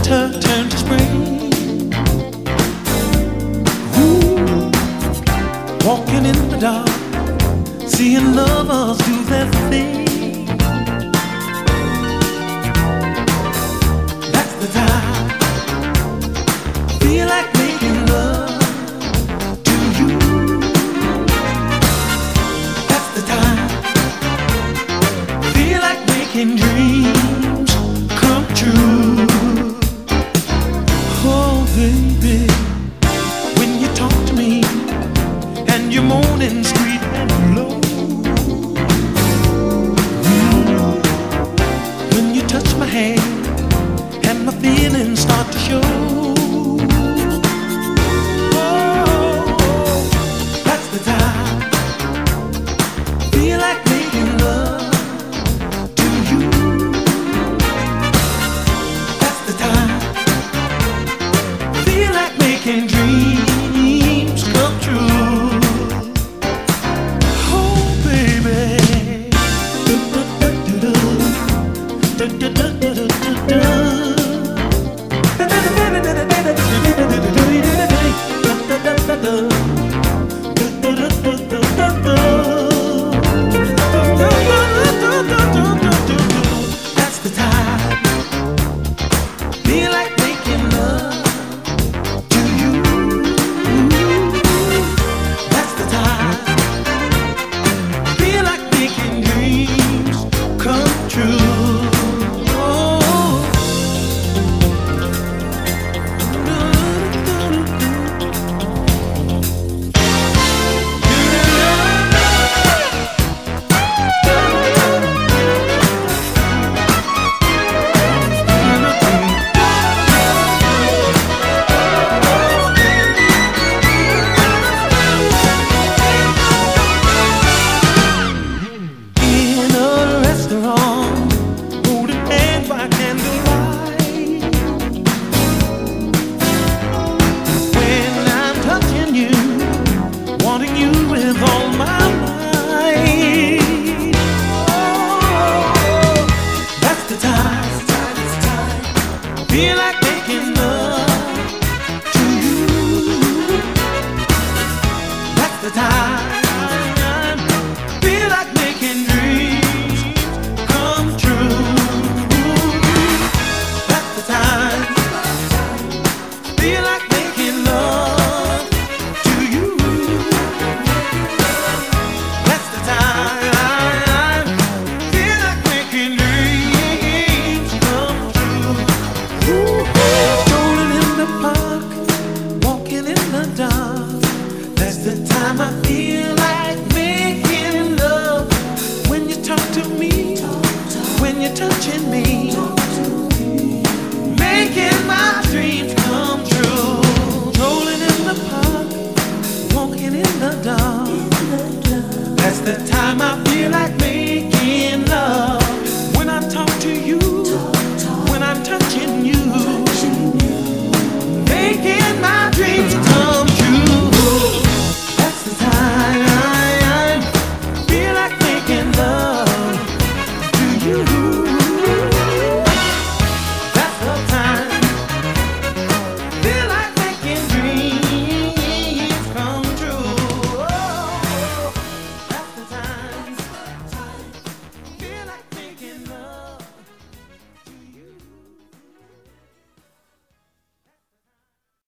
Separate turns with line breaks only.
turn to spring. Ooh, walking in the dark, seeing lovers do their thing. That's the time. Feel like making love to you. That's the time. Feel like making dreams come true. Oh baby, when you talk to me and you're moaning sweet and low, when you touch my hand and my feelings start to show. Making dreams come true. Oh baby, that's the time. Feel like making love. Feel like making love to you. That's the time. Feel like making dreams come true. That's the time. Feel like making love to you. That's the time. Feel like making dreams come true. Strolling in the park, walking in the dark. That's the time I feel like making love. When you talk to me, when you're touching me, making my dreams come true. Strolling in the park, walking in the dark. That's the time I feel like making love.